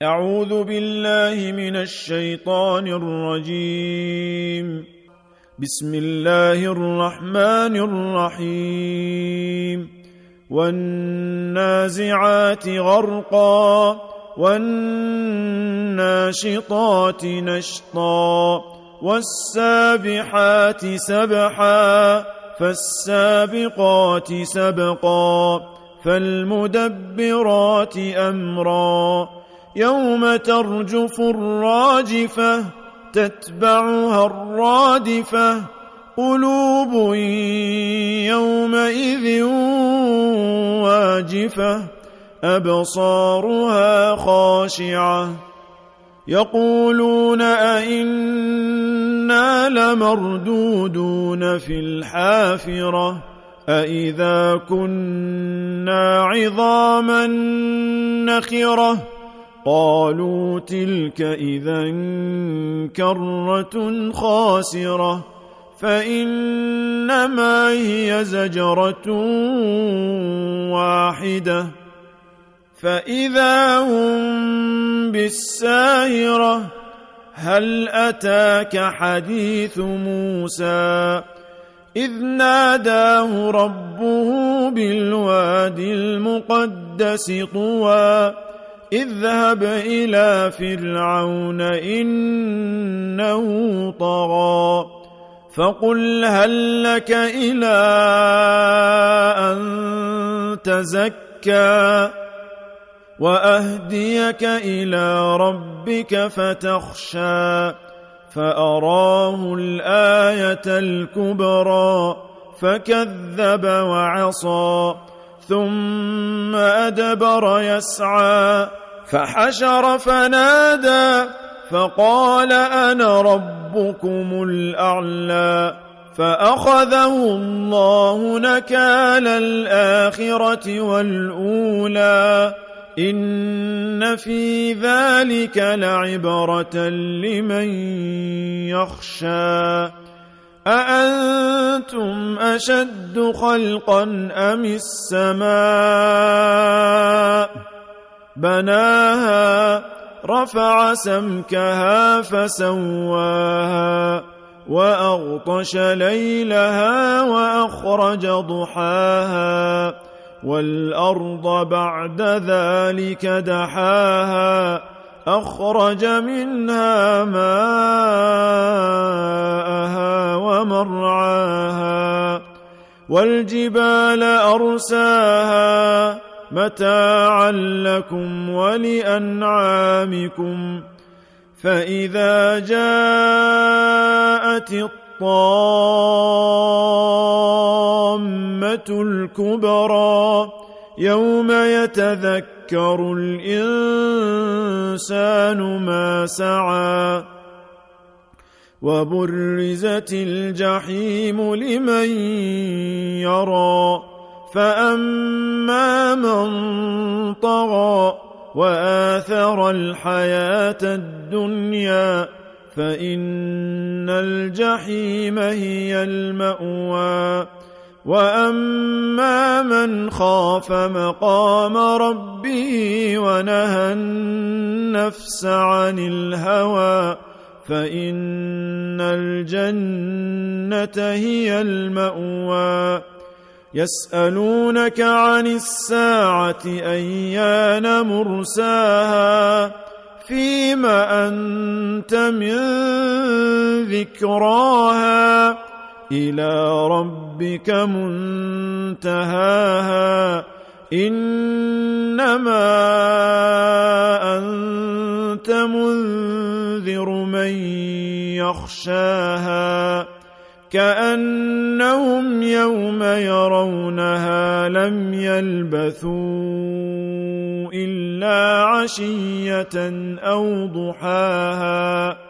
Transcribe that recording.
أعوذ بالله من الشيطان الرجيم. بسم الله الرحمن الرحيم. والنازعات غرقا والناشطات نشطا والسابحات سبحا فالسابقات سبقا فالمدبرات أمرا يوم ترجف الراجفة تتبعها الرادفة قلوب يومئذ واجفة أبصارها خاشعة يقولون أئنا لمردودون في الحافرة أئذا كنا عظاما نخرة قالوا تلك إذا كرة خاسرة فإنما هي زجرة واحدة فإذا هم بالساهرة هل أتاك حديث موسى إذ ناداه ربه بالوادي المقدس طوى اذهب إلى فرعون إنه طغى فقل هل لك إلى أن تزكى وأهديك إلى ربك فتخشى فأراه الآية الكبرى فكذب وعصى ثم أدبر يسعى فحشر فنادى فقال أنا ربكم الأعلى فأخذه الله نكال الآخرة والأولى إن في ذلك لعبرة لمن يخشى أأنتم أشد خلقا أم السماء بناها رفع سمكها فسواها وأغطش ليلها وأخرج ضحاها والأرض بعد ذلك دحاها أخرج منها ماءها ومرعاها والجبال أرساها متاعا لكم ولأنعامكم فإذا جاءت الطامة الكبرى يوم يتذكر الإنسان ما سعى وبرزت الجحيم لمن يرى فأما من طغى وآثر الحياة الدنيا فإن الجحيم هي المأوى وأما من خاف مقام ربه ونهى النفس عن الهوى فإن الجنة هي المأوى يسألونك عن الساعة أيان مرساها فيم أنت من ذكراها إلى ربك منتهاها إنما أنت منذر من يخشاها كأنهم يوم يرونها لم يلبثوا إلا عشية أو ضحاها